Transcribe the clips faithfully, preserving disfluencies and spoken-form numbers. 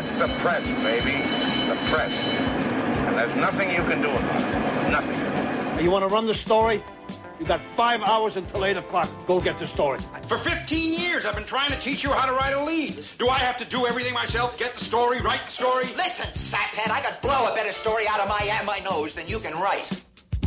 That's the press, baby. The press. And there's nothing you can do about it. Nothing. You want to run the story? You got five hours until eight o'clock. Go get the story. For fifteen years, I've been trying to teach you how to write a lead. Do I have to do everything myself? Get the story, write the story? Listen, saphead, I could blow a better story out of my my nose than you can write.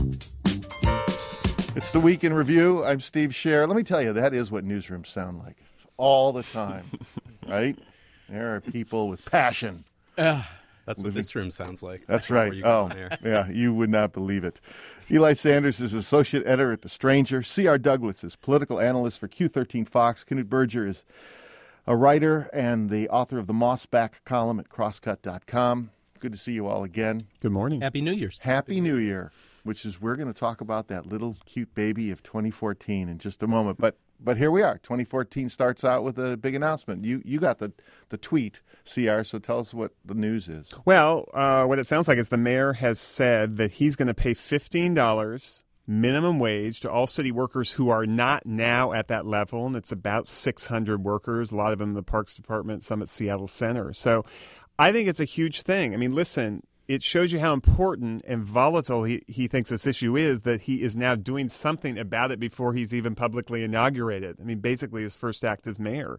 It's the Week in Review. I'm Steve Scher. Let me tell you, that is what newsrooms sound like all the time, right? There are people with passion. Uh, that's what this room sounds like. That's right. Oh, yeah, you would not believe it. Eli Sanders is associate editor at The Stranger. C R. Douglas is political analyst for Q thirteen Fox. Knut Berger is a writer and the author of the Mossback column at crosscut dot com. Good to see you all again. Good morning. Happy New Year's. Happy New Year, which is we're going to talk about that little cute baby of twenty fourteen in just a moment. But but here we are. twenty fourteen starts out with a big announcement. You you got the, the tweet, C R, so tell us what the news is. Well, uh, what it sounds like is the mayor has said that he's going to pay fifteen dollars minimum wage to all city workers who are not now at that level, and it's about six hundred workers, a lot of them in the Parks Department, some at Seattle Center. So I think it's a huge thing. I mean, listen, it shows you how important and volatile he, he thinks this issue is, that he is now doing something about it before he's even publicly inaugurated. I mean, basically his first act as mayor.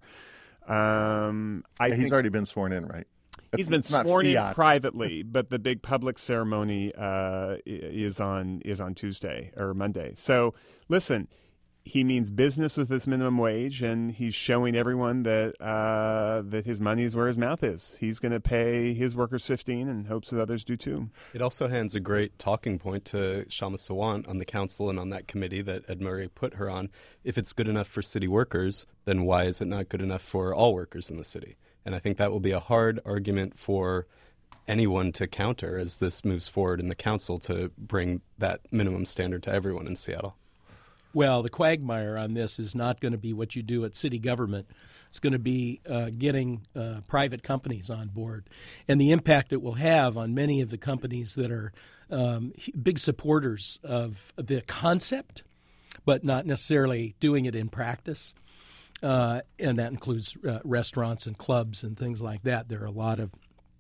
Um, I yeah, he's think already been sworn in, right? He's been sworn in privately, but the big public ceremony uh, is on is on Tuesday or Monday. So, listen, he means business with this minimum wage, and he's showing everyone that uh, that his money is where his mouth is. He's going to pay his workers fifteen, and hopes that others do too. It also hands a great talking point to Shama Sawant on the council and on that committee that Ed Murray put her on. If it's good enough for city workers, then why is it not good enough for all workers in the city? And I think that will be a hard argument for anyone to counter as this moves forward in the council to bring that minimum standard to everyone in Seattle. Well, the quagmire on this is not going to be what you do at city government. It's going to be uh, getting uh, private companies on board, and the impact it will have on many of the companies that are um, big supporters of the concept, but not necessarily doing it in practice. Uh, and that includes uh, restaurants and clubs and things like that. There are a lot of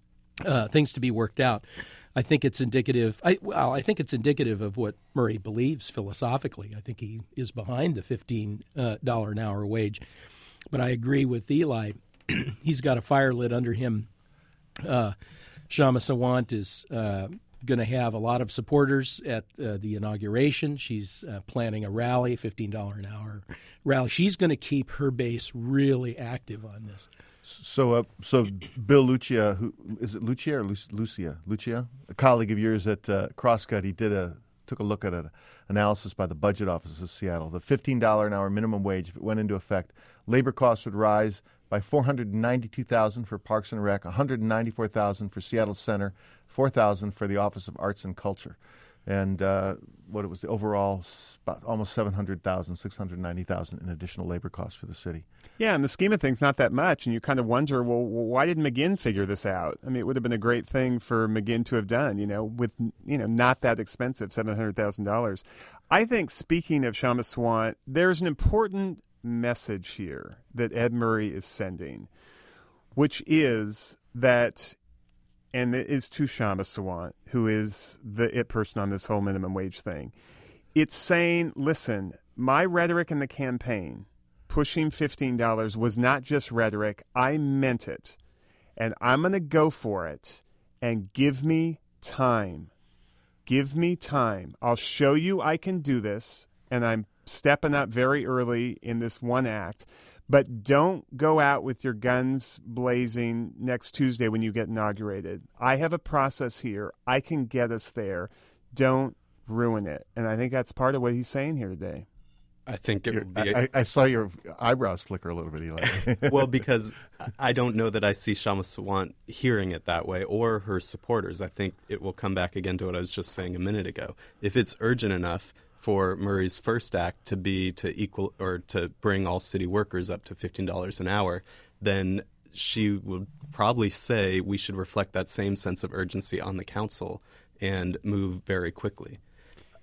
uh, things to be worked out. I think it's indicative. I, well, I think it's indicative of what Murray believes philosophically. I think he is behind the fifteen dollars uh, an hour wage. But I agree with Eli. He's got a fire lit under him. Uh, Shama Sawant is uh, going to have a lot of supporters at uh, the inauguration. She's uh, planning a rally, fifteen dollars an hour rally. She's going to keep her base really active on this. So, uh, so Bill Lucia, who is it, Lucia or Lu- Lucia? Lucia, a colleague of yours at uh, Crosscut, he did a took a look at an analysis by the budget office of Seattle. The fifteen dollars an hour minimum wage, if it went into effect, labor costs would rise by four hundred ninety-two thousand dollars for Parks and Rec, one hundred ninety-four thousand dollars for Seattle Center, four thousand dollars for the Office of Arts and Culture. And uh, what it was, the overall about almost seven hundred thousand dollars, six hundred ninety thousand dollars in additional labor costs for the city. Yeah, in the scheme of things, not that much. And you kind of wonder, well, why did McGinn figure this out? I mean, it would have been a great thing for McGinn to have done, you know, with, you know, not that expensive, seven hundred thousand dollars. I think, speaking of Shama Sawant, there's an important message here that Ed Murray is sending, which is that, and it is to Shama Sawant, who is the it person on this whole minimum wage thing. It's saying, listen, my rhetoric in the campaign, pushing fifteen dollars, was not just rhetoric. I meant it. And I'm going to go for it. And give me time. Give me time. I'll show you I can do this. And I'm stepping up very early in this one act. But don't go out with your guns blazing next Tuesday when you get inaugurated. I have a process here. I can get us there. Don't ruin it. And I think that's part of what he's saying here today. I think it would be. A, I, I saw your eyebrows flicker a little bit, Eli. Well, because I don't know that I see Shama Sawant hearing it that way, or her supporters. I think it will come back again to what I was just saying a minute ago. If it's urgent enough for Murray's first act to be to equal or to bring all city workers up to fifteen dollars an hour, then she would probably say we should reflect that same sense of urgency on the council and move very quickly.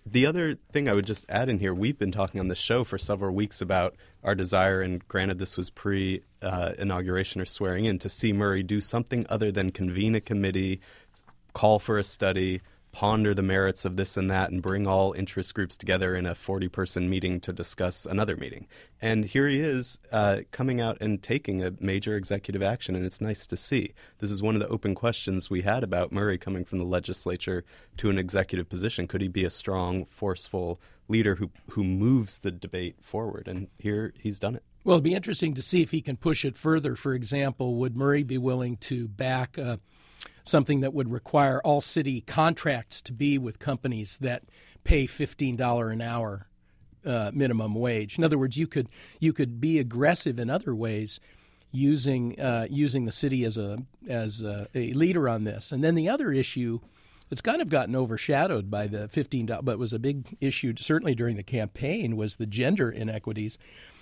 The other thing I would just add in here, we've been talking on this show for several weeks about our desire, and granted this was pre-inauguration uh, or swearing in, to see Murray do something other than convene a committee, call for a study, ponder the merits of this and that, and bring all interest groups together in a forty-person meeting to discuss another meeting. And here he is uh, coming out and taking a major executive action, and it's nice to see. This is one of the open questions we had about Murray coming from the legislature to an executive position. Could he be a strong, forceful leader who, who moves the debate forward? And here he's done it. Well, it'd be interesting to see if he can push it further. For example, would Murray be willing to back uh, something that would require all city contracts to be with companies that pay fifteen dollars an hour uh, minimum wage? In other words, you could you could be aggressive in other ways using uh, using the city as a as a, a leader on this. And then the other issue, it's kind of gotten overshadowed by the fifteen dollars, but was a big issue certainly during the campaign, was the gender inequities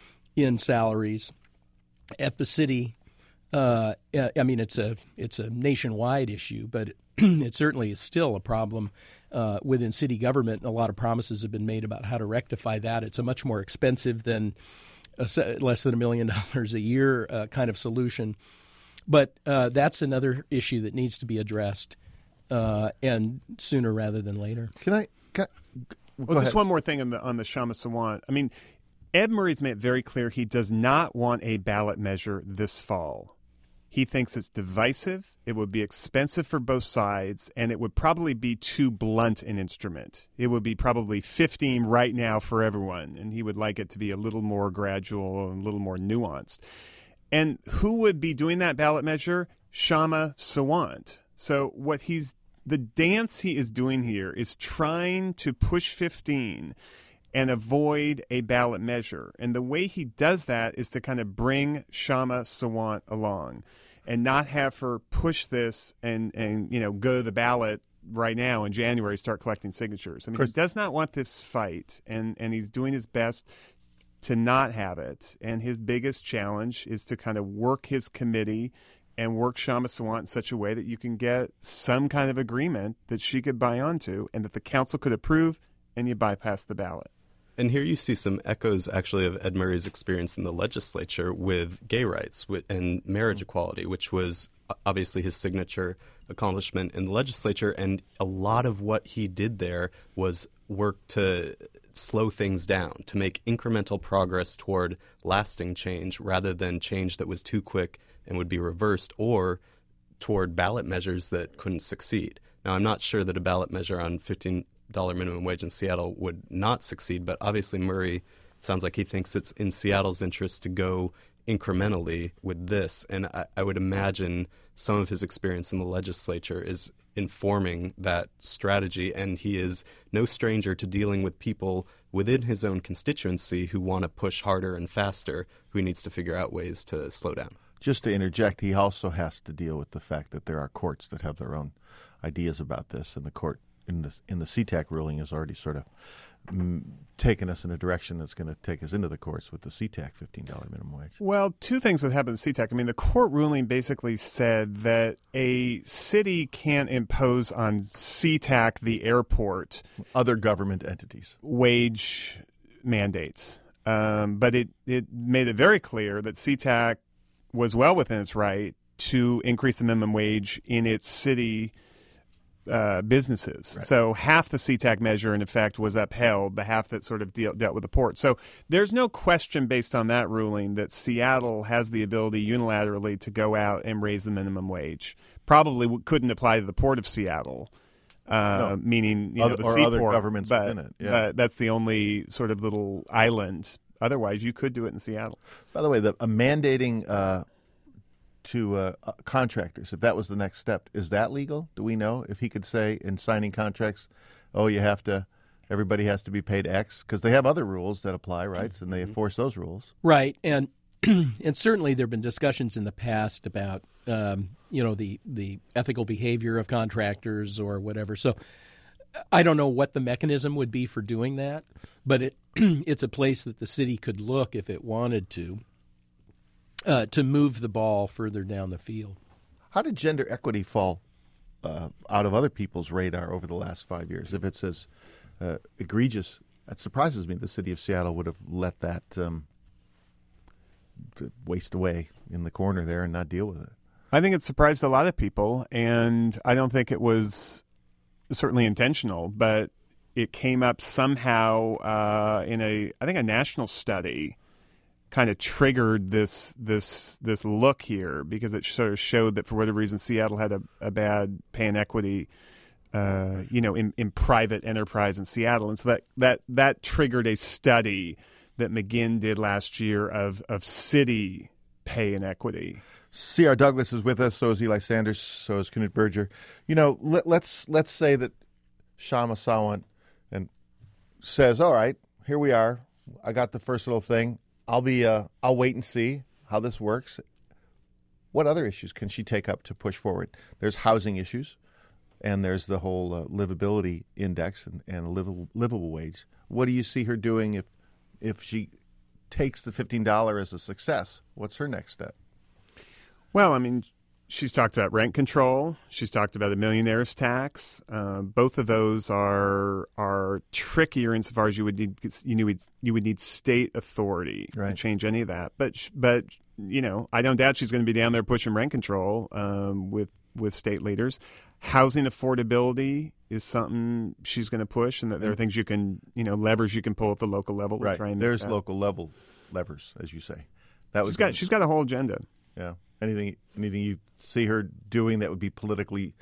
in salaries at the city. Uh, I mean, it's a it's a nationwide issue, but it, it certainly is still a problem uh, within city government. A lot of promises have been made about how to rectify that. It's a much more expensive than a, less than a million dollars a year uh, kind of solution. But uh, that's another issue that needs to be addressed, uh, and sooner rather than later. Can I? Can I well, just ahead. One more thing on the on the Kshama Sawant. I mean, Ed Murray's made it very clear he does not want a ballot measure this fall. He thinks it's divisive, it would be expensive for both sides, and it would probably be too blunt an instrument. It would be probably fifteen right now for everyone, and he would like it to be a little more gradual and a little more nuanced. And who would be doing that ballot measure? Kshama Sawant. So what he's the dance he is doing here is trying to push fifteen and avoid a ballot measure. And the way he does that is to kind of bring Kshama Sawant along and not have her push this and, and you know, go to the ballot right now in January, start collecting signatures. I mean, he does not want this fight, and, and he's doing his best to not have it. And his biggest challenge is to kind of work his committee and work Kshama Sawant in such a way that you can get some kind of agreement that she could buy onto and that the council could approve, and you bypass the ballot. And here you see some echoes, actually, of Ed Murray's experience in the legislature with gay rights and marriage equality, which was obviously his signature accomplishment in the legislature. And a lot of what he did there was work to slow things down, to make incremental progress toward lasting change rather than change that was too quick and would be reversed, or toward ballot measures that couldn't succeed. Now, I'm not sure that a ballot measure on fifteen dollars minimum wage in Seattle would not succeed, but obviously Murray, it sounds like he thinks it's in Seattle's interest to go incrementally with this. And I, I would imagine some of his experience in the legislature is informing that strategy, and he is no stranger to dealing with people within his own constituency who want to push harder and faster, who he needs to figure out ways to slow down. Just to interject, he also has to deal with the fact that there are courts that have their own ideas about this, and the court in the in the C TAC ruling has already sort of mm, taken us in a direction that's going to take us into the courts with the C TAC fifteen dollars minimum wage. Well, two things that happened in C TAC. I mean, the court ruling basically said that a city can't impose on C TAC, the airport, other government entities, wage mandates. Um, but it, it made it very clear that C TAC was well within its right to increase the minimum wage in its city Uh, businesses. Right. So half the C TAC measure, in effect, was upheld, the half that sort of deal, dealt with the port. So there's no question based on that ruling that Seattle has the ability unilaterally to go out and raise the minimum wage. Probably w- couldn't apply to the Port of Seattle, uh, no. meaning you other, know, the or seaport, other governments but, within it. Yeah. But that's the only sort of little island. Otherwise, you could do it in Seattle. By the way, the uh, mandating uh, to uh, uh, contractors, if that was the next step, is that legal? Do we know if he could say in signing contracts, oh, you have to, everybody has to be paid X? Because they have other rules that apply, right? And they enforce those rules. Right. And and certainly there have been discussions in the past about, um, you know, the, the ethical behavior of contractors or whatever. So I don't know what the mechanism would be for doing that, but it it's a place that the city could look if it wanted to. Uh, to move the ball further down the field. How did gender equity fall uh, out of other people's radar over the last five years? If it's as uh, egregious. It surprises me the city of Seattle would have let that um, waste away in the corner there and not deal with it. I think it surprised a lot of people, and I don't think it was certainly intentional, but it came up somehow uh, in a, I think, a national study kind of triggered this this this look here, because it sort of showed that for whatever reason Seattle had a, a bad pay inequity Uh, you know, in, in private enterprise in Seattle. And so that, that, that triggered a study that McGinn did last year of, of city pay inequity. C R. Douglas is with us, so is Eli Sanders, so is Knut Berger. You know, let, let's let's say that Kshama Sawant and says, all right, here we are. I got the first little thing. I'll be uh, I'll wait and see how this works. What other issues can she take up to push forward? There's housing issues. And there's the whole uh, livability index and, and a livable, livable wage. What do you see her doing if if she takes the fifteen dollars as a success? What's her next step? Well, I mean, she's talked about rent control. She's talked about a millionaire's tax. Uh, both of those are are trickier insofar as you would need you need you would need state authority right. to change any of that. But but you know, I don't doubt she's going to be down there pushing rent control um, with with state leaders. Housing affordability is something she's going to push, and that there are things you can, you know, levers you can pull at the local level. Right. To try and There's that. local level levers, as you say. That was she's got she's got a whole agenda. Yeah. Anything anything you see her doing that would be politically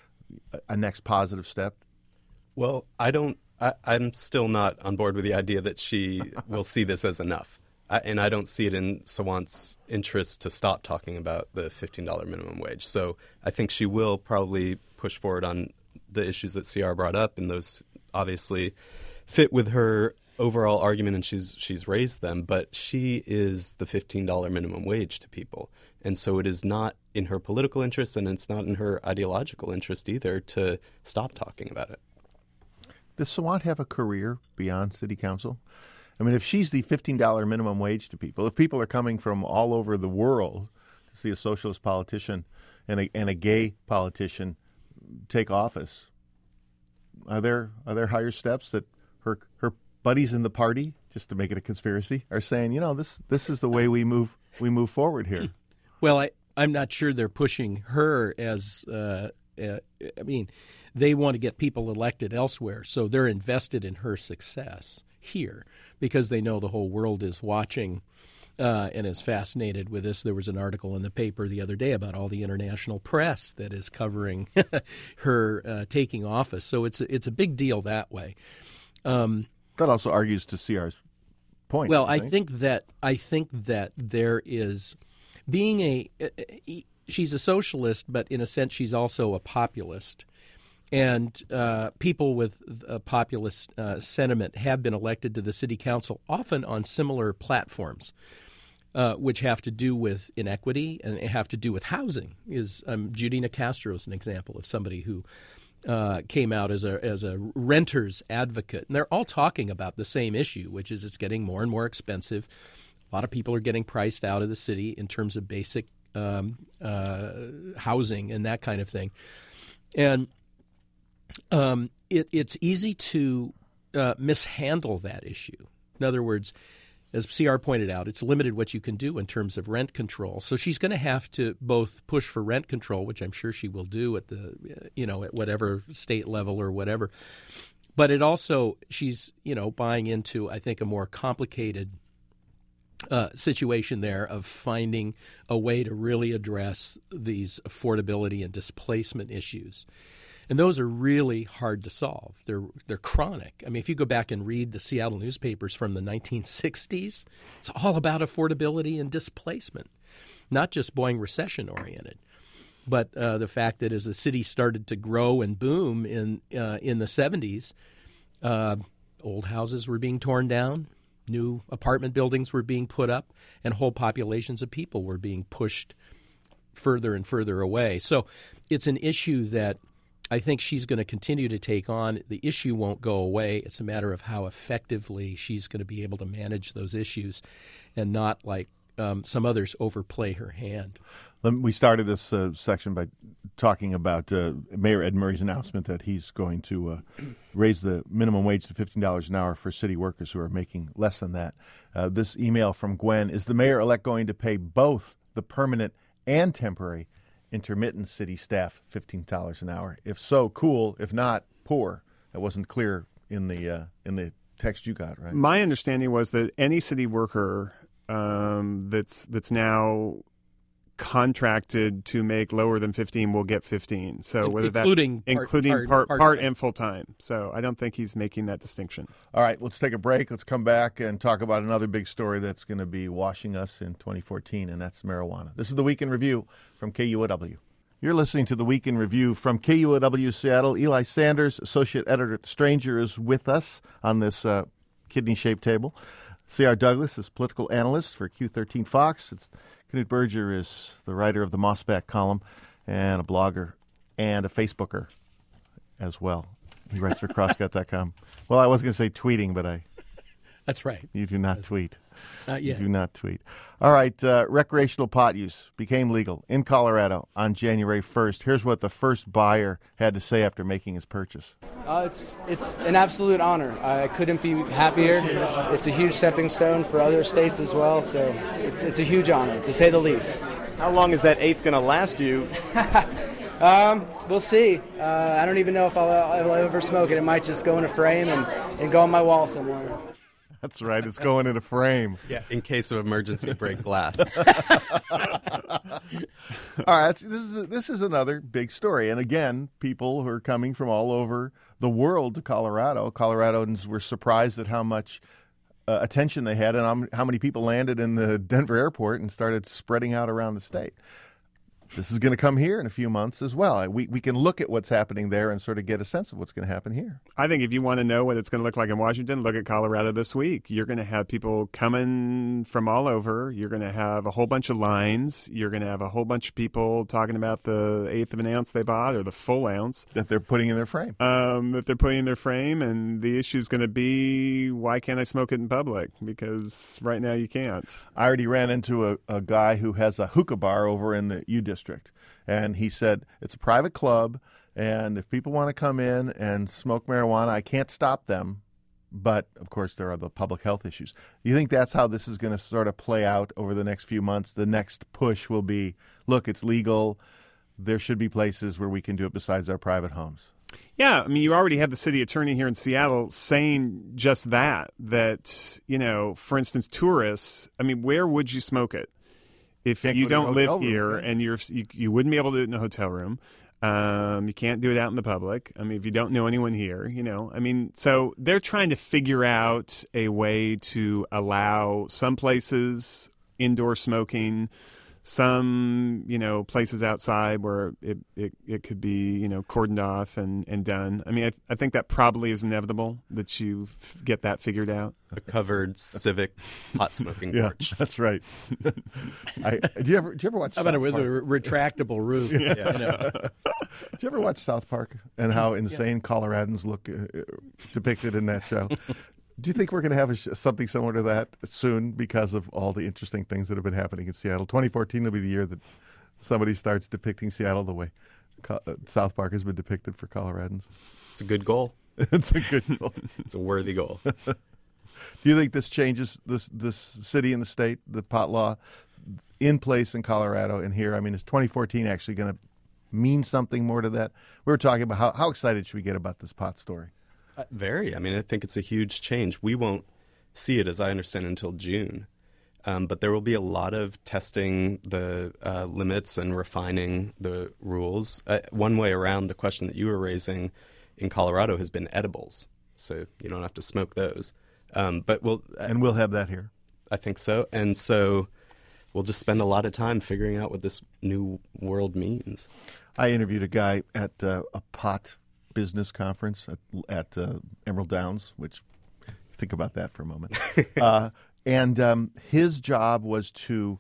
a, a next positive step? Well, I don't. I, I'm still not on board with the idea that she will see this as enough. I, and I don't see it in Sawant's interest to stop talking about the fifteen dollars minimum wage. So I think she will probably push forward on the issues that C R brought up, and those obviously fit with her overall argument, and she's she's raised them. But she is the fifteen dollars minimum wage to people. And so it is not in her political interest, and it's not in her ideological interest either to stop talking about it. Does Sawant have a career beyond city council? I mean, if she's the fifteen dollars minimum wage to people, if people are coming from all over the world to see a socialist politician and a, and a gay politician take office, are there are there higher steps that her her buddies in the party, just to make it a conspiracy, are saying, you know, this this is the way we move we move forward here? Well, I, I'm not sure they're pushing her as uh, uh, I mean, they want to get people elected elsewhere, so they're invested in her success here because they know the whole world is watching uh, and is fascinated with this. There was an article in the paper the other day about all the international press that is covering her uh, taking office. So it's a, it's a big deal that way. Um, that also argues to C R's point. Well, I think? think that I think that there is being a she's a socialist, but in a sense she's also a populist. And uh, people with a populist uh, sentiment have been elected to the city council, often on similar platforms, uh, which have to do with inequity and have to do with housing. Is um, Judina Castro is an example of somebody who uh, came out as a as a renters advocate, and they're all talking about the same issue, which is it's getting more and more expensive. A lot of people are getting priced out of the city in terms of basic um, uh, housing and that kind of thing, and Um, it, it's easy to uh, mishandle that issue. In other words, as C R pointed out, it's limited what you can do in terms of rent control. So she's going to have to both push for rent control, which I'm sure she will do at the, you know, at whatever state level or whatever. But it also, she's, you know, buying into, I think, a more complicated uh, situation there of finding a way to really address these affordability and displacement issues. And those are really hard to solve. They're they're chronic. I mean, if you go back and read the Seattle newspapers from the nineteen sixties, it's all about affordability and displacement, not just being recession-oriented. But uh, the fact that as the city started to grow and boom in uh, in the seventies, uh, old houses were being torn down, new apartment buildings were being put up, and whole populations of people were being pushed further and further away. So it's an issue that I think she's going to continue to take on. The issue won't go away. It's a matter of how effectively she's going to be able to manage those issues and not, like um, some others overplay her hand. We started this uh, section by talking about uh, Mayor Ed Murray's announcement that he's going to uh, raise the minimum wage to fifteen dollars an hour for city workers who are making less than that. Uh, this email from Gwen, is the mayor-elect going to pay both the permanent and temporary intermittent city staff fifteen dollars an hour? If so, cool. If not, poor. That wasn't clear in the uh, in the text you got, right? My understanding was that any city worker um, that's that's now contracted to make lower than fifteen will get fifteen. So whether including that part, including part, part, part, part time. and full time. So I don't think he's making that distinction. All right, let's take a break. Let's come back and talk about another big story that's going to be washing us in twenty fourteen, and that's marijuana. This is the Week in Review from K U O W. You're listening to the Week in Review from K U O W Seattle. Eli Sanders, associate editor at The Stranger, is with us on this uh, kidney-shaped table. C R. Douglas is political analyst for Q thirteen Fox. It's Knut Berger is the writer of the Mossback column and a blogger and a Facebooker as well. He writes for crosscut dot com. Well, I was going to say tweeting, but I... That's right. You do not That's tweet. Not yet. You do not tweet. All right, uh, recreational pot use became legal in Colorado on January first. Here's what the first buyer had to say after making his purchase. Uh, it's it's an absolute honor. I couldn't be happier. It's, it's a huge stepping stone for other states as well, so it's it's a huge honor, to say the least. How long is that eighth going to last you? um, we'll see. Uh, I don't even know if I'll, I'll ever smoke it. It might just go in a frame and, and go on my wall somewhere. That's right. It's going in a frame. Yeah, in case of emergency, break glass. All right, this is this is another big story, and again, people who are coming from all over the world to Colorado. Coloradans were surprised at how much uh, attention they had, and how many people landed in the Denver airport and started spreading out around the state. This is going to come here in a few months as well. We we can look at what's happening there and sort of get a sense of what's going to happen here. I think if you want to know what it's going to look like in Washington, look at Colorado this week. You're going to have people coming from all over. You're going to have a whole bunch of lines. You're going to have a whole bunch of people talking about the eighth of an ounce they bought or the full ounce. That they're putting in their frame. Um, that they're putting in their frame. And the issue is going to be, why can't I smoke it in public? Because right now you can't. I already ran into a, a guy who has a hookah bar over in the U District. And he said, it's a private club, and if people want to come in and smoke marijuana, I can't stop them. But, of course, there are the public health issues. You think that's how this is going to sort of play out over the next few months? The next push will be, look, it's legal. There should be places where we can do it besides our private homes. Yeah, I mean, you already have the city attorney here in Seattle saying just that, that, you know, for instance, tourists, I mean, where would you smoke it? If Can't you don't live room, here right? and you're you, you wouldn't be able to do it in a hotel room, um, you can't do it out in the public. I mean, if you don't know anyone here, you know, I mean, so they're trying to figure out a way to allow some places indoor smoking, some, you know, places outside where it, it, it could be, you know, cordoned off and, and done. I mean, I, I think that probably is inevitable that you f- get that figured out. A covered civic pot smoking Yeah, porch. that's right. I, do you ever do you ever watch How about South it with Park? a re- retractable roof? Yeah. You know. Did you ever watch South Park and how insane Coloradans look uh, depicted in that show? Do you think we're going to have a sh- something similar to that soon because of all the interesting things that have been happening in Seattle? twenty fourteen will be the year that somebody starts depicting Seattle the way Co- uh, South Park has been depicted for Coloradans. It's, it's a good goal. It's a good goal. It's a worthy goal. Do you think this changes this this city and the state, the pot law in place in Colorado and here? I mean, is twenty fourteen actually going to mean something more to that? We were talking about how, how excited should we get about this pot story? Uh, very. I mean, I think it's a huge change. We won't see it, as I understand, until June. Um, but there will be a lot of testing the uh, limits and refining the rules. Uh, one way around the question that you were raising in Colorado has been edibles. So you don't have to smoke those. Um, but we'll And we'll have that here. I think so. And so we'll just spend a lot of time figuring out what this new world means. I interviewed a guy at uh, a pot business conference at, at uh, Emerald Downs, which, think about that for a moment. uh, and um, his job was to,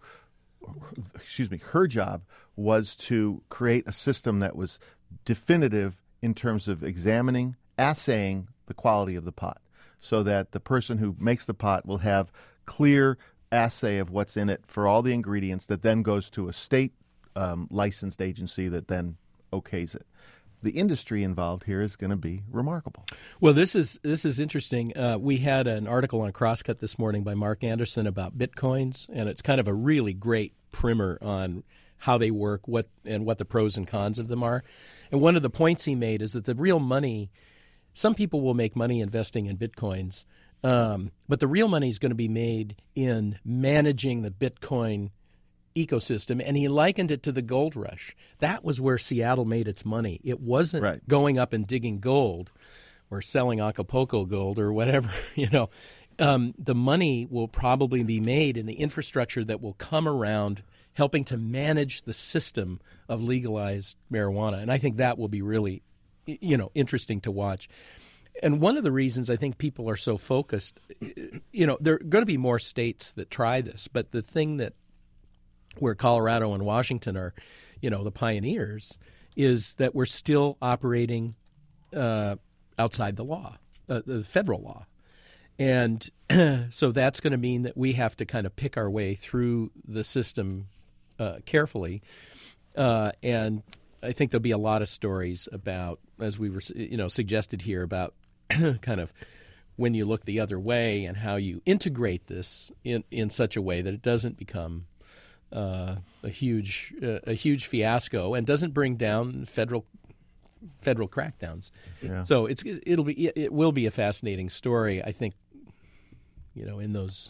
excuse me, her job was to create a system that was definitive in terms of examining, assaying the quality of the pot, so that the person who makes the pot will have clear assay of what's in it for all the ingredients that then goes to a state um, licensed agency that then okays it. The industry involved here is going to be remarkable. Well, this is this is interesting. Uh, we had an article on Crosscut this morning by Mark Anderson about Bitcoins, and it's kind of a really great primer on how they work, what and what the pros and cons of them are. And one of the points he made is that the real money, some people will make money investing in Bitcoins, um, but the real money is going to be made in managing the Bitcoin ecosystem, and he likened it to the gold rush. That was where Seattle made its money. It wasn't right. going up and digging gold or selling Acapulco gold or whatever. You know, um, the money will probably be made in the infrastructure that will come around helping to manage the system of legalized marijuana, and I think that will be really, you know, interesting to watch. And one of the reasons I think people are so focused, you know, there are going to be more states that try this, but the thing that where Colorado and Washington are, you know, the pioneers, is that we're still operating uh, outside the law, uh, the federal law. And so that's going to mean that we have to kind of pick our way through the system uh, carefully. Uh, and I think there'll be a lot of stories about, as we were, you know, suggested here, about kind of when you look the other way and how you integrate this in, in such a way that it doesn't become Uh, a huge, uh, a huge fiasco, and doesn't bring down federal, federal crackdowns. Yeah. So it's it'll be it will be a fascinating story, I think. You know, in those,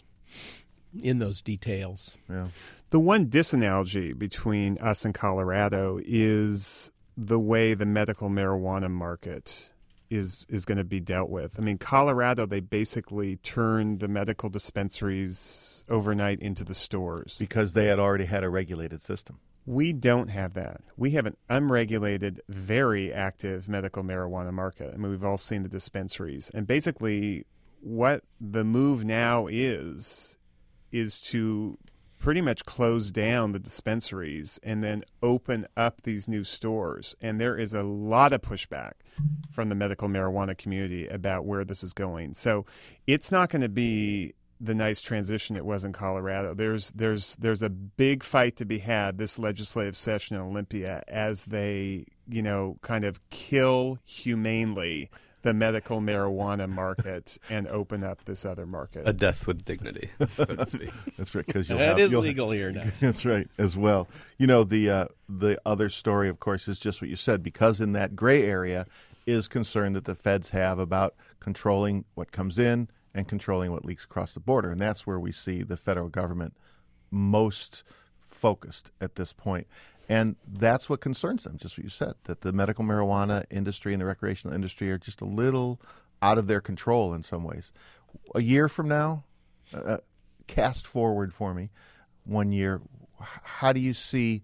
in those details. Yeah. The one disanalogy between us and Colorado is the way the medical marijuana market is is going to be dealt with. I mean, Colorado, they basically turned the medical dispensaries overnight into the stores. Because they had already had a regulated system. We don't have that. We have an unregulated, very active medical marijuana market. I mean, we've all seen the dispensaries. And basically, what the move now is, is to pretty much close down the dispensaries and then open up these new stores. And there is a lot of pushback from the medical marijuana community about where this is going. So it's not going to be the nice transition it was in Colorado. There's there's there's a big fight to be had this legislative session in Olympia as they, you know, kind of kill humanely the medical marijuana market and open up this other market. A death with dignity, so to speak. That's right, because you'll that have, is you'll, legal here now. That's right, as well. You know, the uh, the other story, of course, is just what you said, because in that gray area is concern that the feds have about controlling what comes in and controlling what leaks across the border. And that's where we see the federal government most focused at this point. And that's what concerns them, just what you said, that the medical marijuana industry and the recreational industry are just a little out of their control in some ways. A year from now, uh, cast forward for me, one year, how do you see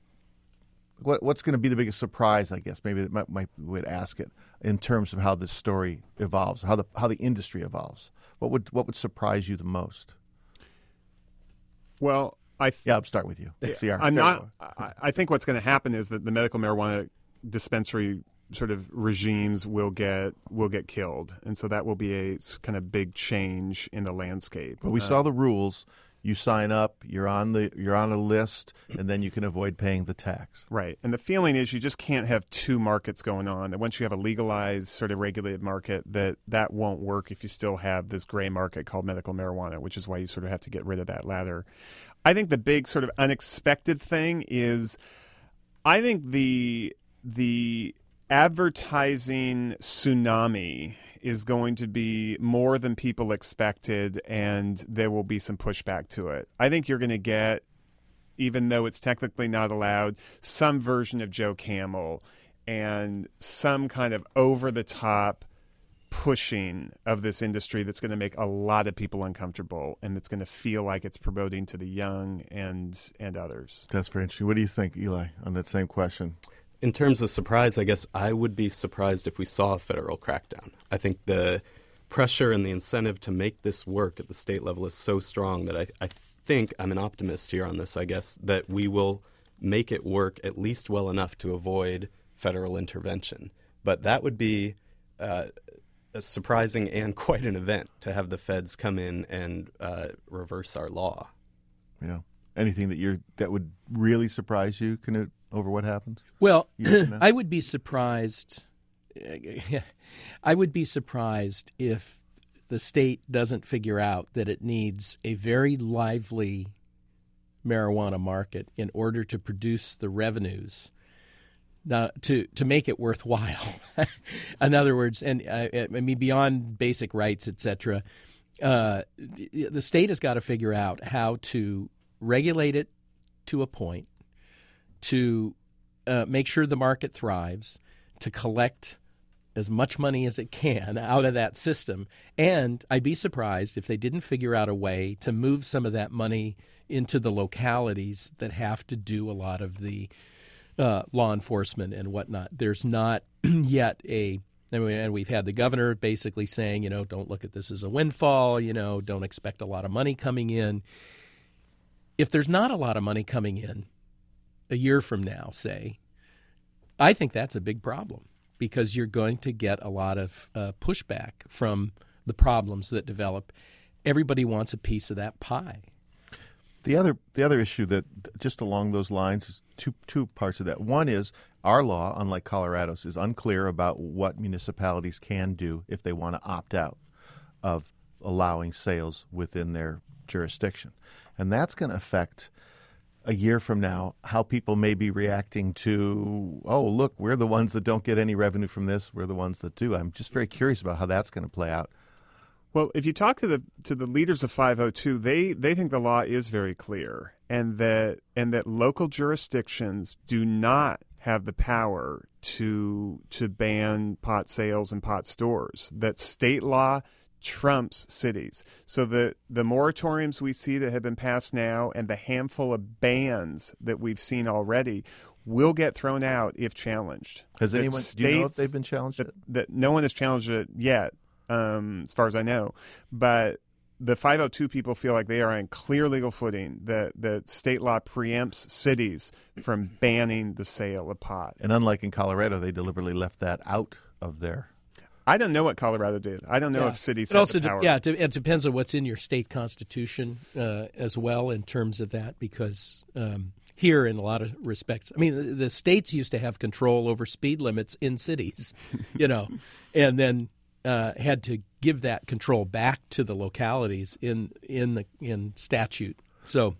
what, what's going to be the biggest surprise, I guess, maybe might, might would ask it, in terms of how this story evolves, how the how the industry evolves? What would what would surprise you the most? Well, I th- yeah, I'll start with you. Yeah, C R. I'm not. I, I think what's going to happen is that the medical marijuana dispensary sort of regimes will get will get killed, and so that will be a kind of big change in the landscape. But we uh, saw the rules. You sign up, you're on the you're on a list, and then you can avoid paying the tax. Right. And the feeling is you just can't have two markets going on. That once you have a legalized, sort of regulated market, that that won't work if you still have this gray market called medical marijuana, which is why you sort of have to get rid of that latter. I think the big sort of unexpected thing is I think the the advertising tsunami is going to be more than people expected, and there will be some pushback to it. I think you're going to get, even though it's technically not allowed, some version of Joe Camel and some kind of over-the-top pushing of this industry that's going to make a lot of people uncomfortable, and it's going to feel like it's promoting to the young and and others. That's very interesting. What do you think, Eli, on that same question? In terms of surprise, I guess I would be surprised if we saw a federal crackdown. I think the pressure and the incentive to make this work at the state level is so strong that I, I think, I'm an optimist here on this, I guess, that we will make it work at least well enough to avoid federal intervention. But that would be uh, a surprising and quite an event to have the feds come in and uh, reverse our law. Yeah. Anything that you're that would really surprise you, Knut, over what happens? Well, I would be surprised. I would be surprised if the state doesn't figure out that it needs a very lively marijuana market in order to produce the revenues now, to to make it worthwhile. In other words, and uh, I mean beyond basic rights, et cetera, uh, the, the state has got to figure out how to regulate it to a point, to uh, make sure the market thrives, to collect as much money as it can out of that system. And I'd be surprised if they didn't figure out a way to move some of that money into the localities that have to do a lot of the uh, law enforcement and whatnot. There's not yet a – and we've had the governor basically saying, you know, don't look at this as a windfall, you know, don't expect a lot of money coming in. If there's not a lot of money coming in a year from now, say, I think that's a big problem, because you're going to get a lot of uh, pushback from the problems that develop. Everybody wants a piece of that pie. The other the other issue that just along those lines is two two parts of that. One is our law, unlike Colorado's, is unclear about what municipalities can do if they want to opt out of allowing sales within their jurisdiction. And that's going to affect a year from now how people may be reacting to, oh, look, we're the ones that don't get any revenue from this. We're the ones that do. I'm just very curious about how that's going to play out. Well, if you talk to the to the leaders of five oh two, they, they think the law is very clear, and that and that local jurisdictions do not have the power to to ban pot sales and pot stores. That state law trumps cities. So the, the moratoriums we see that have been passed now and the handful of bans that we've seen already will get thrown out if challenged. Has anyone, do you know if they've been challenged that, yet? That no one has challenged it yet, um, as far as I know. But the five oh two people feel like they are on clear legal footing, that, that state law preempts cities from banning the sale of pot. And unlike in Colorado, they deliberately left that out of their... I don't know what Colorado did. I don't know yeah. if cities it have also the power. De- yeah, it, de- it depends on what's in your state constitution uh, as well in terms of that, because um, here in a lot of respects, I mean, the, the states used to have control over speed limits in cities, you know, and then uh, had to give that control back to the localities in in the in statute. So,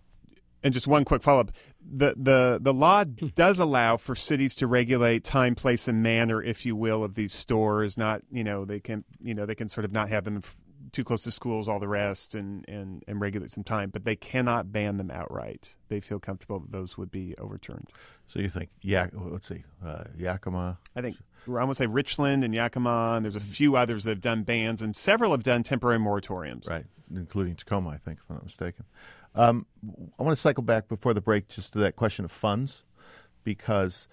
and just one quick follow-up. The, the the law does allow for cities to regulate time, place, and manner, if you will, of these stores. Not, you know, they can, you know, they can sort of not have them f- too close to schools, all the rest, and, and, and regulate some time. But they cannot ban them outright. They feel comfortable that those would be overturned. So you think, yeah, let's see, uh, Yakima? I think I want to say Richland and Yakima, and there's a few others that have done bans, and several have done temporary moratoriums. Right, including Tacoma, I think, if I'm not mistaken. Um, I want to cycle back before the break just to that question of funds, because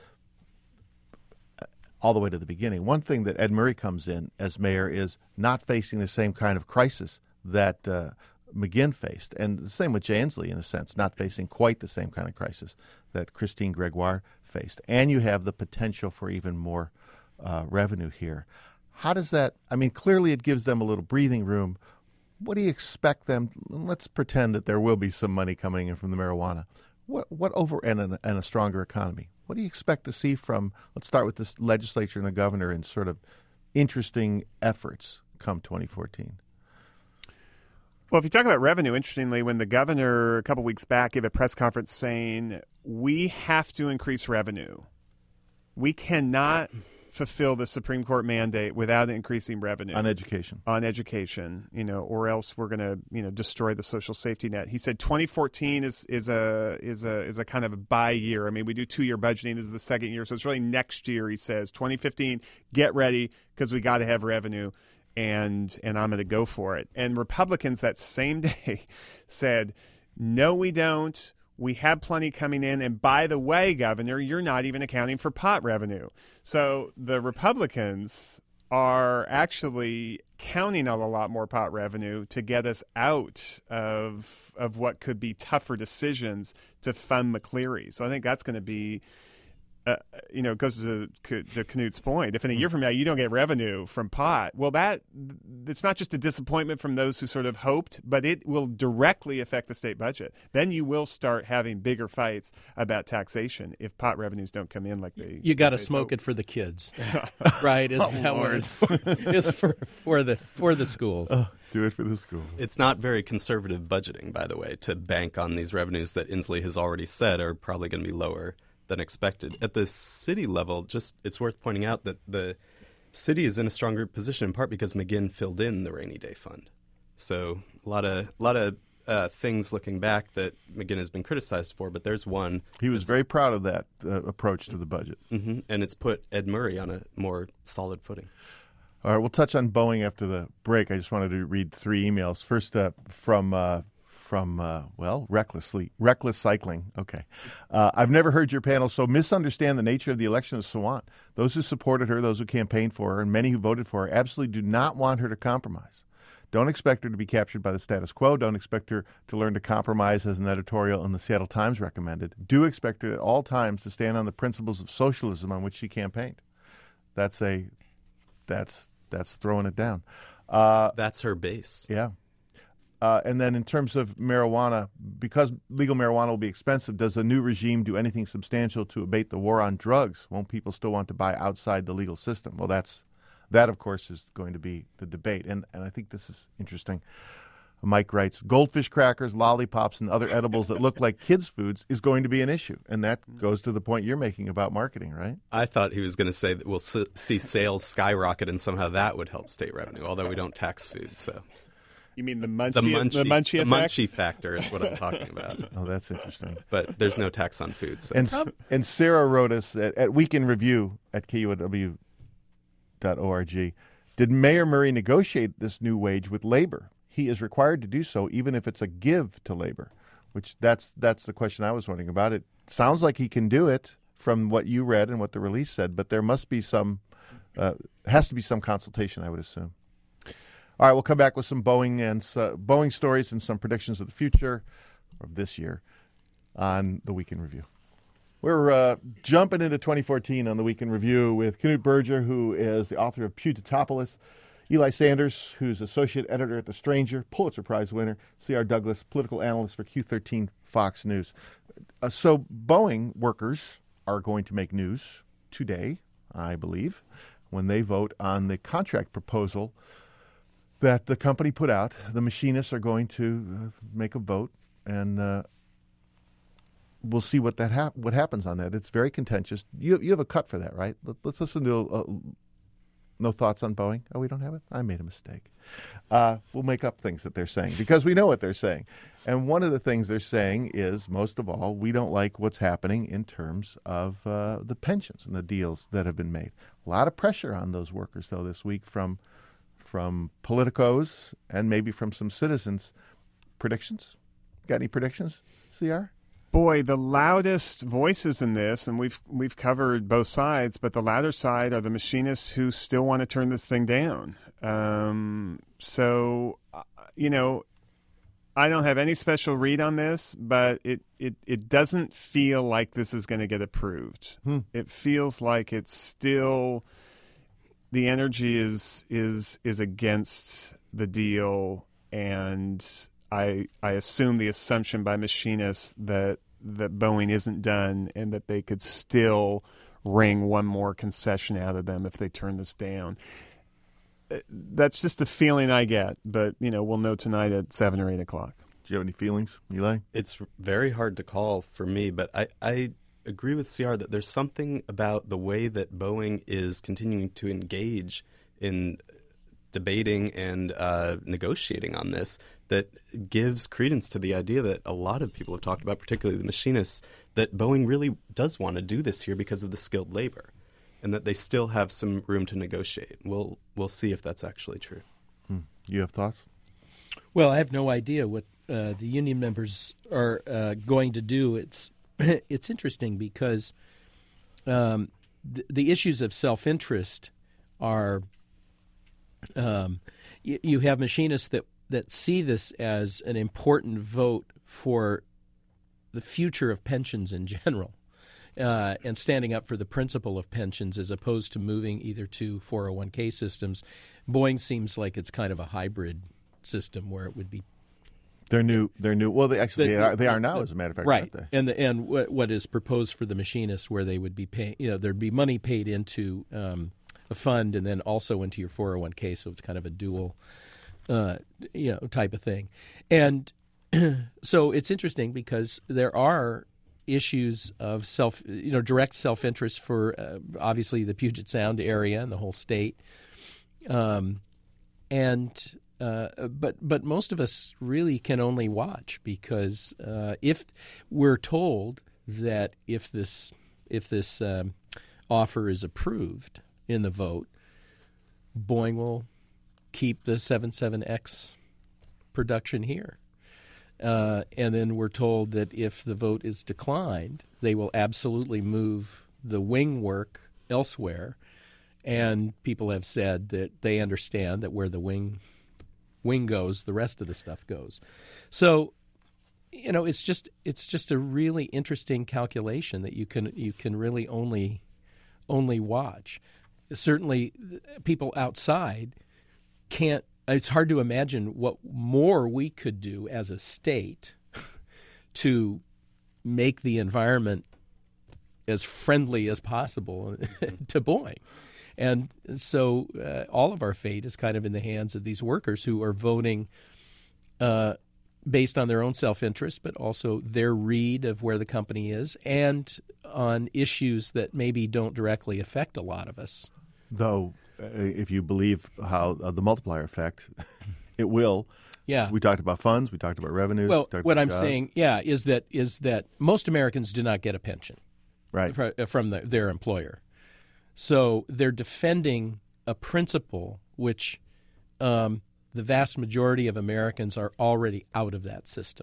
all the way to the beginning, one thing that Ed Murray comes in as mayor is not facing the same kind of crisis that uh, McGinn faced, and the same with Jay Inslee, in a sense, not facing quite the same kind of crisis that Christine Gregoire faced. And you have the potential for even more uh, revenue here. How does that – I mean, clearly it gives them a little breathing room. What do you expect them? Let's pretend that there will be some money coming in from the marijuana. What what over and a, and a stronger economy? What do you expect to see from? Let's start with this legislature and the governor in sort of interesting efforts come twenty fourteen. Well, if you talk about revenue, interestingly, when the governor a couple weeks back gave a press conference saying we have to increase revenue, we cannot fulfill the Supreme Court mandate without increasing revenue on education. On education, you know, or else we're going to, you know, destroy the social safety net. He said twenty fourteen is is a is a is a kind of a bye year. I mean, we do two year budgeting. This is the second year, so it's really next year. He says twenty fifteen, get ready because we got to have revenue, and and I'm going to go for it. And Republicans that same day said, no, we don't. We have plenty coming in. And by the way, Governor, you're not even accounting for pot revenue. So the Republicans are actually counting on a lot more pot revenue to get us out of of what could be tougher decisions to fund McCleary. So I think that's going to be uh, you know, it goes to, to Knut's point. If in a year from now you don't get revenue from pot, well, that it's not just a disappointment from those who sort of hoped, but it will directly affect the state budget. Then you will start having bigger fights about taxation if pot revenues don't come in like they. You got to they smoke hope. it for the kids, right? Is Oh, that what Lord. it's for, is for for the for the schools. Oh, do it for the schools. It's not very conservative budgeting, by the way, to bank on these revenues that Inslee has already said are probably going to be lower than expected. At the city level, just it's worth pointing out that the city is in a stronger position in part because McGinn filled in the rainy day fund. So a lot of a lot of uh, things looking back that McGinn has been criticized for, but there's one. He was very proud of that uh, approach to the budget. Mm-hmm, and it's put Ed Murray on a more solid footing. All right, we'll touch on Boeing after the break. I just wanted to read three emails. First uh, from uh, from uh, well, recklessly reckless cycling. Okay, uh, I've never heard your panel so misunderstand the nature of the election of Sawant. Those who supported her, those who campaigned for her, and many who voted for her absolutely do not want her to compromise. Don't expect her to be captured by the status quo. Don't expect her to learn to compromise, as an editorial in the Seattle Times recommended. Do expect her at all times to stand on the principles of socialism on which she campaigned. That's a that's that's throwing it down. Uh, That's her base. Yeah. Uh, and then in terms of marijuana, because legal marijuana will be expensive, does the new regime do anything substantial to abate the war on drugs? Won't people still want to buy outside the legal system? Well, that's that, of course, is going to be the debate. And, and I think this is interesting. Mike writes, goldfish crackers, lollipops, and other edibles that look like kids' foods is going to be an issue. And that goes to the point you're making about marketing, right? I thought he was going to say that we'll s- see sales skyrocket and somehow that would help state revenue, although we don't tax food. So You mean the munchie, the munchie, the munchie the effect? munchie factor is what I'm talking about. Oh, that's interesting. But there's no tax on food. So. And and Sarah wrote us at, at Week in Review at K U O W dot org. Did Mayor Murray negotiate this new wage with labor? He is required to do so, even if it's a give to labor. Which that's that's the question I was wondering about. It sounds like he can do it from what you read and what the release said, but there must be some uh, has to be some consultation, I would assume. All right, we'll come back with some Boeing and uh, Boeing stories and some predictions of the future of this year on the Week in Review. We're uh, jumping into twenty fourteen on the Week in Review with Knut Berger, who is the author of Pewtotopolis, Eli Sanders, who's associate editor at The Stranger, Pulitzer Prize winner, C R Douglas, political analyst for Q thirteen Fox News. Uh, so Boeing workers are going to make news today, I believe, when they vote on the contract proposal that the company put out. The machinists are going to uh, make a vote, and uh, we'll see what that hap- what happens on that. It's very contentious. You you have a cut for that, right? Let, let's listen to uh, no thoughts on Boeing. Oh, we don't have it? I made a mistake. Uh, we'll make up things that they're saying because we know what they're saying. And one of the things they're saying is, most of all, we don't like what's happening in terms of uh, the pensions and the deals that have been made. A lot of pressure on those workers, though, this week from from politicos and maybe from some citizens. Predictions? Got any predictions, C R? Boy, the loudest voices in this, and we've we've covered both sides, but the louder side are the machinists who still want to turn this thing down. Um, so, uh, you know, I don't have any special read on this, but it, it, it doesn't feel like this is going to get approved. Hmm. It feels like it's still the energy is is is against the deal, and I I assume the assumption by machinists that that Boeing isn't done and that they could still wring one more concession out of them if they turn this down. That's just the feeling I get, but you know we'll know tonight at seven or eight o'clock. Do you have any feelings, Eli? It's very hard to call for me, but I, I agree with C R that there's something about the way that Boeing is continuing to engage in debating and uh, negotiating on this that gives credence to the idea that a lot of people have talked about, particularly the machinists, that Boeing really does want to do this here because of the skilled labor and that they still have some room to negotiate. We'll, we'll see if that's actually true. Hmm. You have thoughts? Well, I have no idea what uh, the union members are uh, going to do. It's it's interesting because um, th- the issues of self-interest are um, y- you have machinists that, that see this as an important vote for the future of pensions in general. uh, and standing up for the principle of pensions as opposed to moving either to four oh one k systems. Boeing seems like it's kind of a hybrid system where it would be. They're new. They're new. Well, they actually the, they are. They are now, the, as a matter of fact, right? Aren't they? And the, and what, what is proposed for the machinists, where they would be paying, you know, there'd be money paid into um, a fund and then also into your four oh one k, so it's kind of a dual, uh, you know, type of thing. And so it's interesting because there are issues of self, you know, direct self-interest for uh, obviously the Puget Sound area and the whole state, um, and. Uh, but but most of us really can only watch because uh, if we're told that if this if this um, offer is approved in the vote, Boeing will keep the seventy-seven X production here, uh, and then we're told that if the vote is declined, they will absolutely move the wing work elsewhere, and people have said that they understand that where the wing wing goes, the rest of the stuff goes. So, you know, it's just it's just a really interesting calculation that you can you can really only only watch. Certainly, people outside can't. It's hard to imagine what more we could do as a state to make the environment as friendly as possible to Boeing. And so uh, all of our fate is kind of in the hands of these workers who are voting uh, based on their own self-interest, but also their read of where the company is and on issues that maybe don't directly affect a lot of us. Though, uh, if you believe how uh, the multiplier effect, it will. Yeah. We talked about funds. We talked about revenues. Well, we what I'm jobs. saying, yeah, is that is that most Americans do not get a pension right. from the, their employer. So they're defending a principle which um, the vast majority of Americans are already out of that system.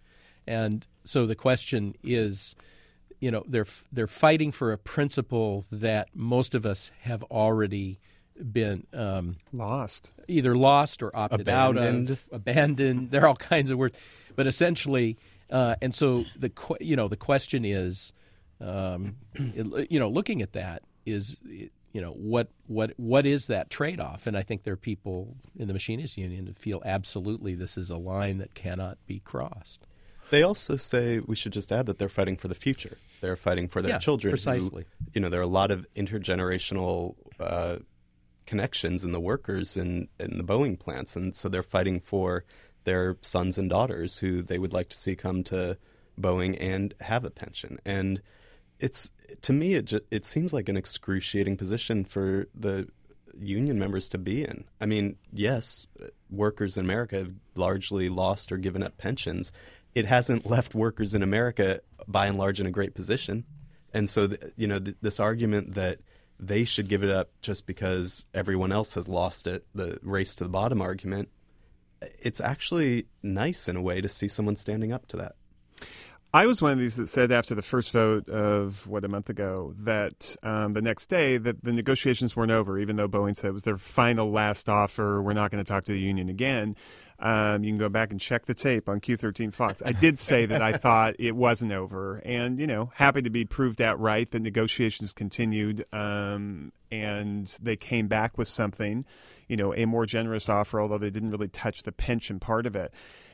And so the question is, you know, they're they're fighting for a principle that most of us have already been um, lost, either lost or opted abandoned. out of, abandoned. There are all kinds of words, but essentially, uh, and so the you know the question is, um, it, you know, looking at that. Is you know what what what is that trade-off? And I think there are people in the Machinists Union that feel absolutely this is a line that cannot be crossed. They also say we should just add that they're fighting for the future. They're fighting for their yeah, children. Precisely. Who, you know, there are a lot of intergenerational uh, connections in the workers in in the Boeing plants, and so they're fighting for their sons and daughters who they would like to see come to Boeing and have a pension. And It's to me, it just, it seems like an excruciating position for the union members to be in. I mean, yes, workers in America have largely lost or given up pensions. It hasn't left workers in America, by and large, in a great position. And so, the, you know, th- this argument that they should give it up just because everyone else has lost it, the race to the bottom argument, it's actually nice in a way to see someone standing up to that. I was one of these that said after the first vote of, what, a month ago, that um, the next day that the negotiations weren't over, even though Boeing said it was their final last offer, we're not going to talk to the union again. Um, you can go back and check the tape on Q thirteen Fox. I did say that I thought it wasn't over, and, you know, happy to be proved out right. The negotiations continued, um, and they came back with something, you know, a more generous offer, although they didn't really touch the pension part of it.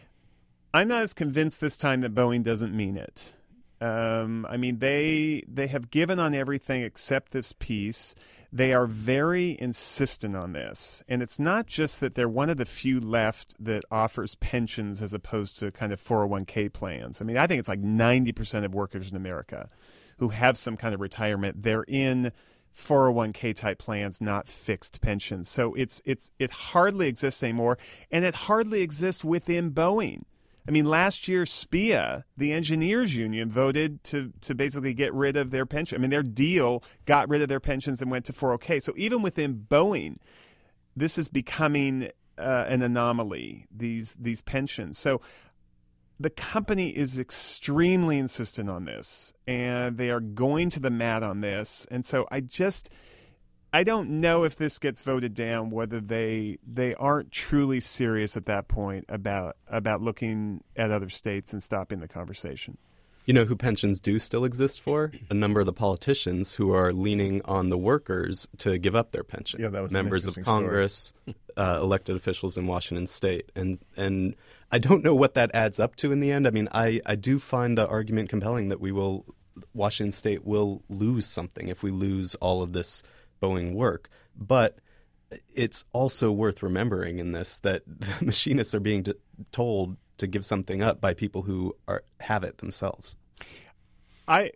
I'm not as convinced this time that Boeing doesn't mean it. Um, I mean, they they have given on everything except this piece. They are very insistent on this. And it's not just that they're one of the few left that offers pensions as opposed to kind of four oh one k plans. I mean, I think it's like ninety percent of workers in America who have some kind of retirement, they're in four oh one k type plans, not fixed pensions. So it's it's it hardly exists anymore, and it hardly exists within Boeing. I mean, last year, S P I A, the engineers union, voted to, to basically get rid of their pension. I mean, their deal got rid of their pensions and went to four oh k. So even within Boeing, this is becoming uh, an anomaly, these these pensions. So the company is extremely insistent on this, and they are going to the mat on this. And so I just... I don't know if this gets voted down, whether they they aren't truly serious at that point about about looking at other states and stopping the conversation. You know who pensions do still exist for? A number of the politicians who are leaning on the workers to give up their pension. Yeah, that was Members an of interesting Congress, uh, elected officials in Washington State. And and I don't know what that adds up to in the end. I mean, I, I do find the argument compelling that we will Washington State will lose something if we lose all of this Boeing work. But it's also worth remembering in this that the machinists are being t- told to give something up by people who are have it themselves. I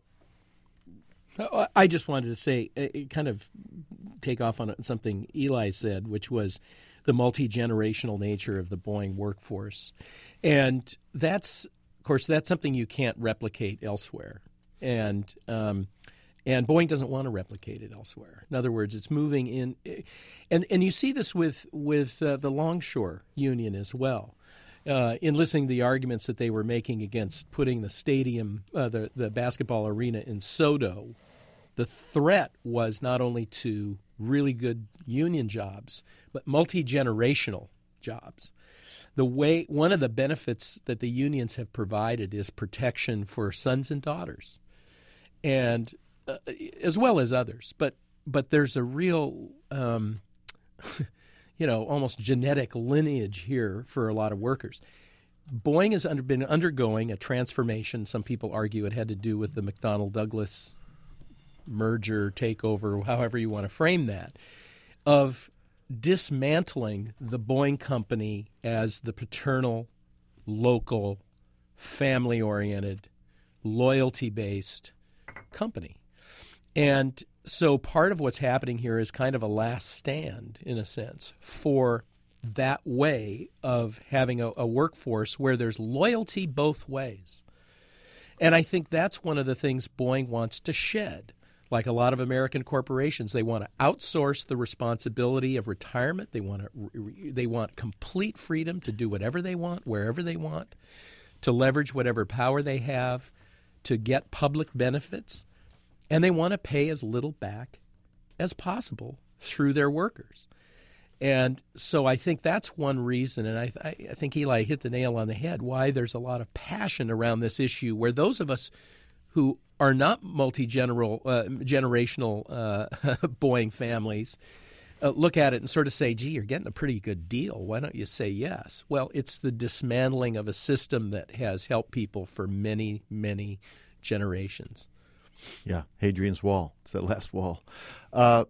I just wanted to say, uh, kind of take off on something Eli said, which was the multi-generational nature of the Boeing workforce. And that's, of course, that's something you can't replicate elsewhere. And um, and Boeing doesn't want to replicate it elsewhere. In other words, it's moving in. And, and you see this with, with uh, the Longshore Union as well. Uh, in listening to the arguments that they were making against putting the stadium, uh, the, the basketball arena in SoDo, the threat was not only to really good union jobs, but multi-generational jobs. The way one of the benefits that the unions have provided is protection for sons and daughters, and uh, as well as others. But but there's a real um, you know, almost genetic lineage here for a lot of workers. Boeing has under, been undergoing a transformation. Some people argue it had to do with the McDonnell-Douglas merger, takeover, however you want to frame that, of dismantling the Boeing company as the paternal, local, family-oriented, loyalty-based company. And so part of what's happening here is kind of a last stand, in a sense, for that way of having a, a workforce where there's loyalty both ways. And I think that's one of the things Boeing wants to shed. Like a lot of American corporations, they want to outsource the responsibility of retirement. They want to, they want complete freedom to do whatever they want, wherever they want, to leverage whatever power they have, to get public benefits. And they want to pay as little back as possible through their workers. And so I think that's one reason, and I, I think Eli hit the nail on the head, why there's a lot of passion around this issue, where those of us who are not multi-generational uh, generational, uh, Boeing families uh, look at it and sort of say, gee, you're getting a pretty good deal. Why don't you say yes? Well, it's the dismantling of a system that has helped people for many, many generations. Yeah, Hadrian's Wall. It's that last wall. Uh,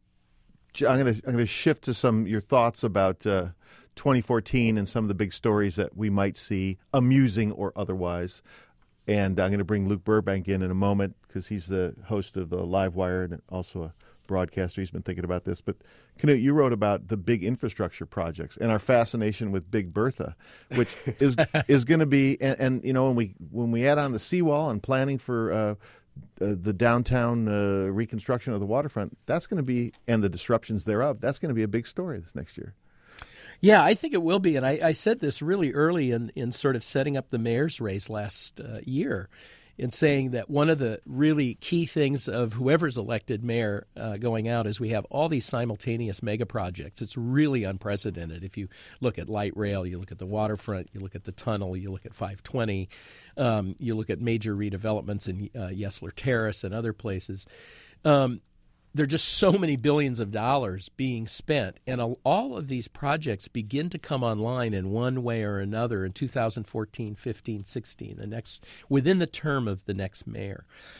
I'm going to I'm going to shift to some your thoughts about uh, twenty fourteen and some of the big stories that we might see, amusing or otherwise. And I'm going to bring Luke Burbank in in a moment because he's the host of the Livewire and also a broadcaster. He's been thinking about this. But Knut, you wrote about the big infrastructure projects and our fascination with Big Bertha, which is is going to be and, and you know when we when we add on the seawall and planning for uh, Uh, the downtown uh, reconstruction of the waterfront, that's going to be, and the disruptions thereof, that's going to be a big story this next year. Yeah, I think it will be. And I, I said this really early in, in sort of setting up the mayor's race last uh, year, in saying that one of the really key things of whoever's elected mayor uh, going out is we have all these simultaneous mega projects. It's really unprecedented. If you look at light rail, you look at the waterfront, you look at the tunnel, you look at five twenty, um, you look at major redevelopments in uh, Yesler Terrace and other places. Um, there are just so many billions of dollars being spent, and all of these projects begin to come online in one way or another in two thousand fourteen, fifteen, sixteen, the next within the term of the next mayor.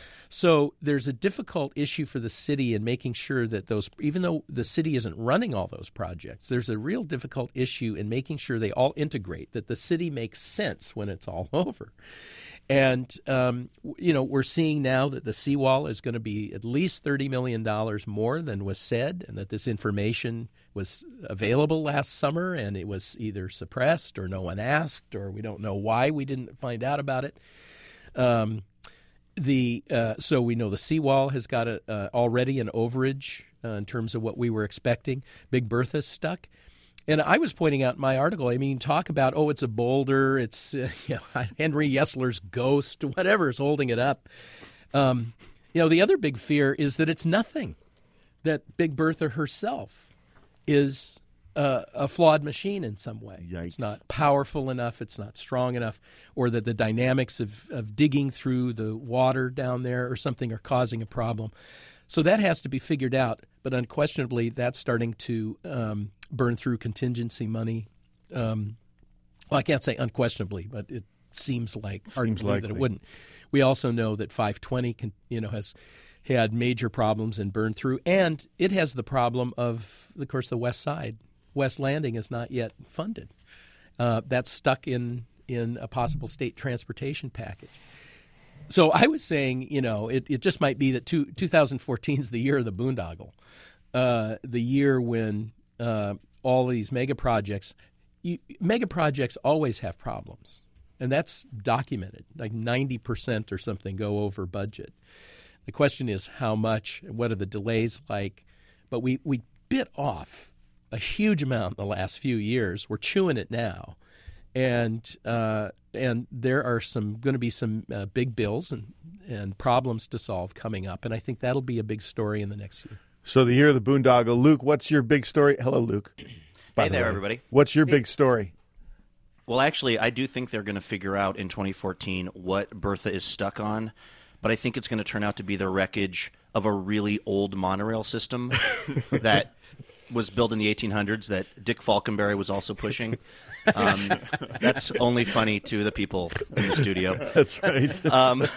So there's a difficult issue for the city in making sure that those, even though the city isn't running all those projects, there's a real difficult issue in making sure they all integrate, that the city makes sense when it's all over. And, um, you know, we're seeing now that the seawall is going to be at least thirty million dollars more than was said, and that this information was available last summer and it was either suppressed or no one asked, or we don't know why we didn't find out about it. Um, the uh, so we know the seawall has got a, uh, already an overage uh, in terms of what we were expecting. Big Bertha's stuck. And I was pointing out in my article, I mean, talk about, oh, it's a boulder, it's uh, you know, Henry Yesler's ghost, whatever is holding it up. Um, you know, the other big fear is that it's nothing, that Big Bertha herself is uh, a flawed machine in some way. Yikes. It's not powerful enough. It's not strong enough, or that the dynamics of, of digging through the water down there or something are causing a problem. So that has to be figured out. But unquestionably, that's starting to um, burn through contingency money. Um, well, I can't say unquestionably, but it seems like hard Seems to believe likely. that it wouldn't. We also know that five twenty can, you know, has had major problems and burned through, and it has the problem of, of course, the West Side. West Landing is not yet funded. Uh, that's stuck in in a possible state transportation package. So I was saying, you know, it, it just might be that two, twenty fourteen is the year of the boondoggle, uh, the year when uh, all of these mega projects, you, mega projects always have problems, and that's documented. Like ninety percent or something go over budget. The question is how much, what are the delays like? But we, we bit off a huge amount in the last few years. We're chewing it now. And uh, and there are some going to be some uh, big bills and, and problems to solve coming up, and I think that'll be a big story in the next year. So the year of the boondoggle. Luke, what's your big story? Hello, Luke. By Hey the there, way. everybody. What's your big story? Well, actually, I do think they're going to figure out in twenty fourteen what Bertha is stuck on, but I think it's going to turn out to be the wreckage of a really old monorail system that was built in the eighteen hundreds that Dick Falkenberry was also pushing. Um, that's only funny to the people in the studio. That's right. Um,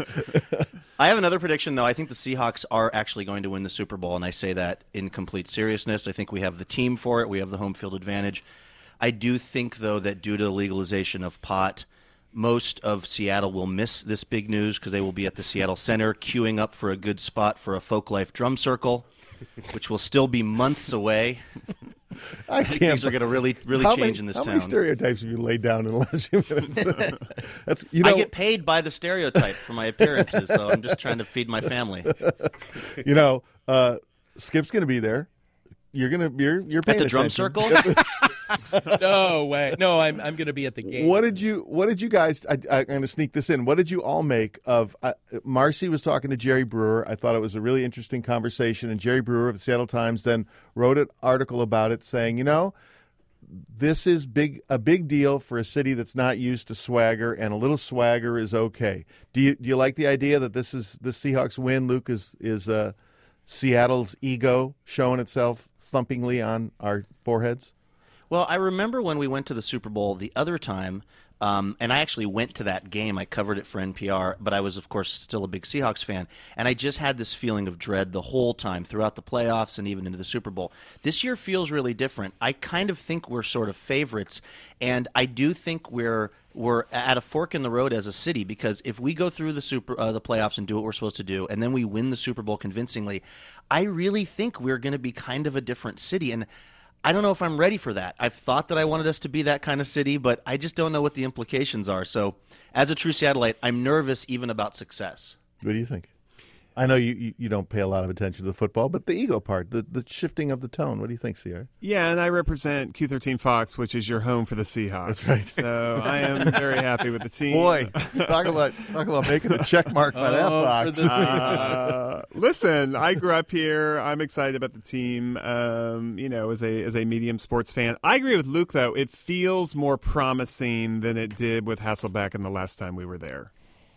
I have another prediction, though. I think the Seahawks are actually going to win the Super Bowl, and I say that in complete seriousness. I think we have the team for it. We have the home field advantage. I do think, though, that due to the legalization of pot, most of Seattle will miss this big news because they will be at the Seattle Center queuing up for a good spot for a Folklife drum circle, which will still be months away. I, I think can't. things are going to really, really how change many, in this how town. How many stereotypes have you laid down in the last few minutes? That's, you know, I get paid by the stereotype for my appearances, so I'm just trying to feed my family. You know, uh, Skip's going to be there. You're going to you're you're paying At the drum attention. circle? No way. No, I'm I'm going to be at the game. What did you What did you guys? I, I'm going to sneak this in. What did you all make of? Uh, Marcy was talking to Jerry Brewer. I thought it was a really interesting conversation, and Jerry Brewer of the Seattle Times then wrote an article about it, saying, you know, this is big a big deal for a city that's not used to swagger, and a little swagger is okay. Do you Do you like the idea that this is the Seahawks win? Luke is is uh, Seattle's ego showing itself thumpingly on our foreheads. Well, I remember when we went to the Super Bowl the other time, um, and I actually went to that game. I covered it for N P R, but I was, of course, still a big Seahawks fan, and I just had this feeling of dread the whole time throughout the playoffs and even into the Super Bowl. This year feels really different. I kind of think we're sort of favorites, and I do think we're we're at a fork in the road as a city, because if we go through the super uh, the playoffs and do what we're supposed to do, and then we win the Super Bowl convincingly, I really think we're going to be kind of a different city. And I don't know if I'm ready for that. I've thought that I wanted us to be that kind of city, but I just don't know what the implications are. So as a true Seattleite, I'm nervous even about success. What do you think? I know you, you, you don't pay a lot of attention to the football, but the ego part, the, the shifting of the tone. What do you think, C R? Yeah, and I represent Q thirteen Fox, which is your home for the Seahawks. That's right. So I am very happy with the team. Boy, talk about talk about making a check mark by that Oh, box. for the Uh, listen, I grew up here. I'm excited about the team. Um, you know, as a as a medium sports fan, I agree with Luke. Though it feels more promising than it did with Hasselbeck in the last time we were there.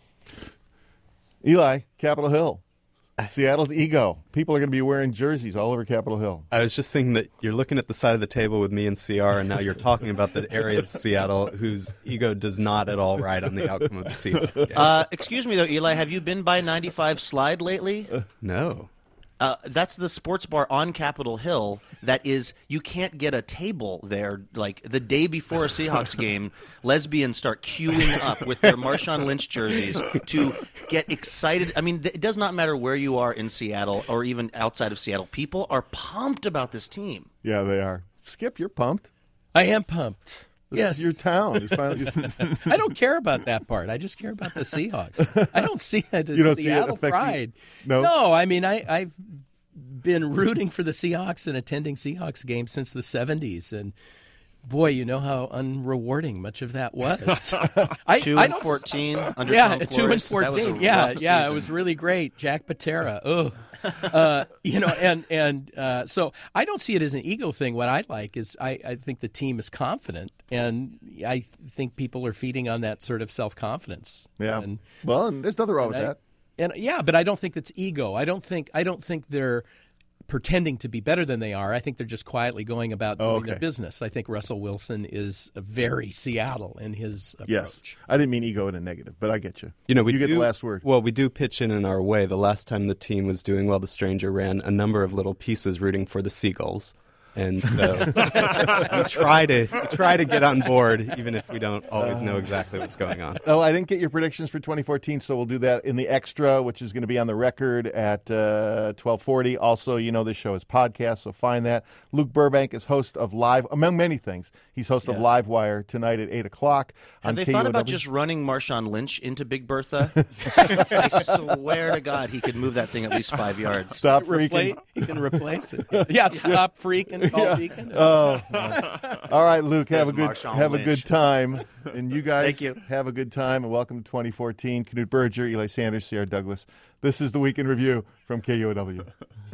Eli, Capitol Hill. Seattle's ego. People are going to be wearing jerseys all over Capitol Hill. I was just thinking that you're looking at the side of the table with me and C R, and now you're talking about the area of Seattle whose ego does not at all ride on the outcome of the Seahawks game. Uh, excuse me, though, Eli, have you been by ninety-five Slide lately? No. Uh, that's the sports bar on Capitol Hill that is, you can't get a table there. Like, the day before a Seahawks game, lesbians start queuing up with their Marshawn Lynch jerseys to get excited. I mean, th- it does not matter where you are in Seattle or even outside of Seattle. People are pumped about this team. Yeah, they are. Skip, you're pumped. I am pumped. This yes. is your town. It's finally, I don't care about that part. I just care about the Seahawks. I don't see it as You don't see it Seattle affecting- pride. No? No, I mean, I, I've been rooting for the Seahawks and attending Seahawks games since the seventies and Boy, you know how unrewarding much of that was. I, two I and don't, fourteen under yeah, Tom two and Flores. That was fourteen. a Yeah, rough yeah, season. it was really great. Jack Patera. Oh, uh, you know, and and uh, so I don't see it as an ego thing. What I like is I, I think the team is confident, and I think people are feeding on that sort of self confidence. Yeah. And, well, and there's nothing wrong with I, that. And yeah, but I don't think it's ego. I don't think I don't think they're pretending to be better than they are. I think they're just quietly going about doing Oh, okay. their business. I think Russell Wilson is very Seattle in his approach. Yes, I didn't mean ego in a negative, but I get you. You know, we you do, get the last word. Well, we do pitch in in our way. The last time the team was doing well, the Stranger ran a number of little pieces rooting for the Seagulls. And so we try to we try to get on board, even if we don't always know exactly what's going on. Oh, I didn't get your predictions for twenty fourteen, so we'll do that in the extra, which is going to be on the record at uh, twelve forty. Also, you know, this show is podcast, so find that. Luke Burbank is host of Live, among many things. He's host Yeah. of Live Wire tonight at eight o'clock. Have on they K U O thought about W. just running Marshawn Lynch into Big Bertha? I swear to God, he could move that thing at least five yards. Stop Repla- freaking. He can replace it. Yeah, stop freaking. Call Yeah. Beacon. Oh, all right, Luke. Have a There's good Marshawn have a Lynch. good time, and you guys Thank you. have a good time. And welcome to twenty fourteen. Knute Berger, Eli Sanders, C R Douglas. This is the Week in Review from K U O W.